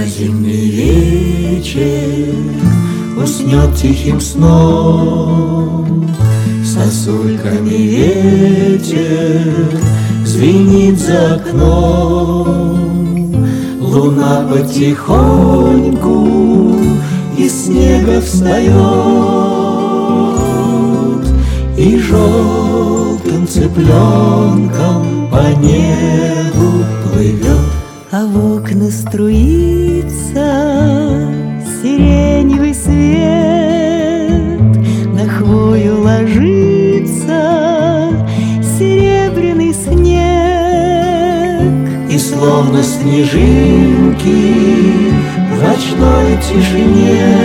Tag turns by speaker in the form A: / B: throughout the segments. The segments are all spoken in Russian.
A: зимний вечер уснет тихим сном, сосульками ветер звенит за окном. Луна потихоньку из снега встает и желтым цыпленком по небу плывет.
B: А в окна струится сиреневый свет, на хвою ложится серебряный снег.
A: И словно снежинки в ночной тишине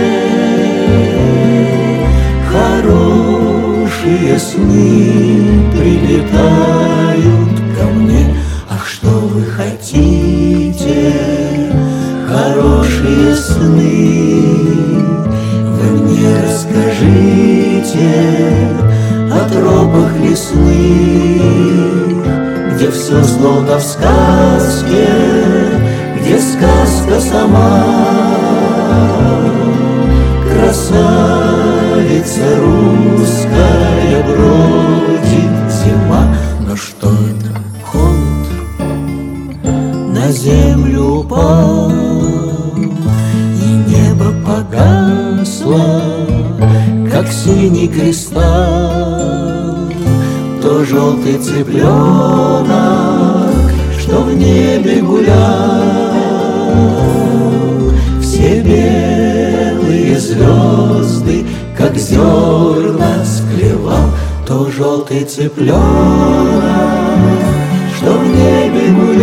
A: хорошие сны прилетают ко мне. Ах, что вы хотите, хорошие сны, вы мне расскажите о тропах лесных, где все словно в сказке, где сказка сама. Красавица русская, бродит зима. Но что это? Холод на землю упал, и небо погасло, как синий кристалл. То желтый цыпленок, что в небе гулял, все белые звезды, как зерна, склевал. То желтый цыпленок, что в небе гулял,